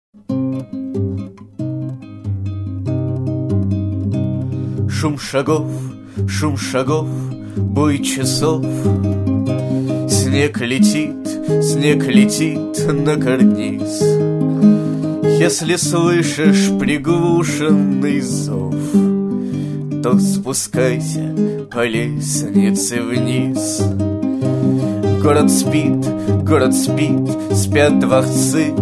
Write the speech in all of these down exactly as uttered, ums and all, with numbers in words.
Шум шагов, шум шагов, бой часов. Снег летит, снег летит на карниз. Если слышишь приглушенный зов, то спускайся по лестнице вниз. Город спит, город спит, спят дворцы.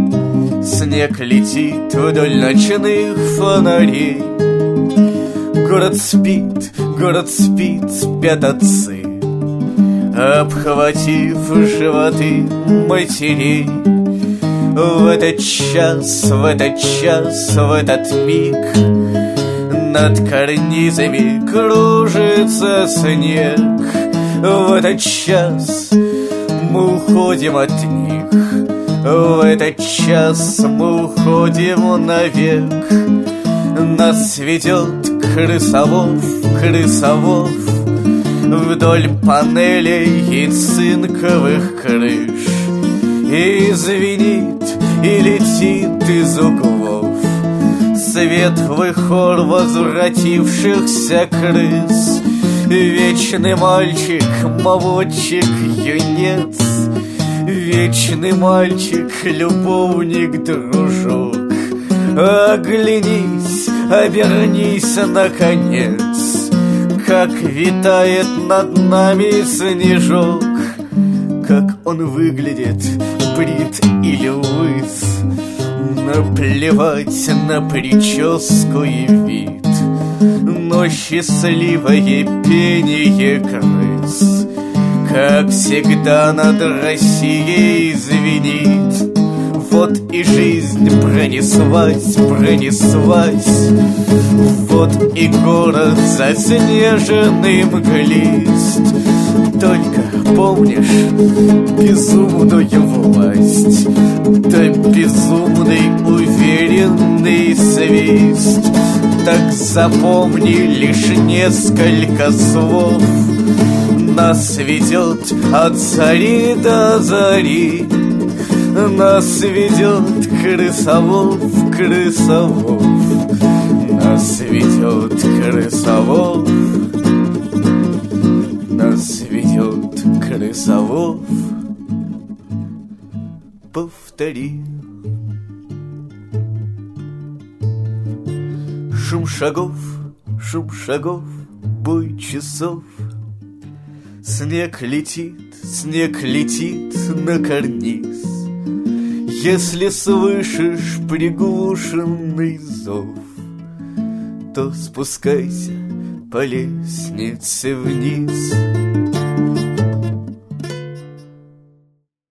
Снег летит вдоль ночных фонарей. Город спит, город спит, спят отцы, обхватив животы матерей. В этот час, в этот час, в этот миг над карнизами кружится снег. В этот час мы уходим от них, в этот час мы уходим навек. Нас ведет крысолов, крысолов вдоль панелей и цинковых крыш. И звенит, и летит из углов светлый хор возвратившихся крыс. Вечный мальчик, молодчик, юнец, вечный мальчик, любовник, дружок. Оглянись, обернись, наконец, как витает над нами снежок. Как он выглядит, брит или лыс, наплевать на прическу и вид, но счастливое пение крыс, как всегда, над Россией звенит. Вот и жизнь пронеслась, пронеслась, вот и город заснеженный мглист. Только помнишь безумную власть, да безумный уверенный свист. Так запомни лишь несколько слов. Нас ведет от зари до зари, нас ведет крысолов, крысолов, нас ведет крысолов, нас ведет крысолов. Повтори. Шум шагов, шум шагов, бой часов. Снег летит, снег летит на карниз. Если слышишь приглушенный зов, то спускайся по лестнице вниз.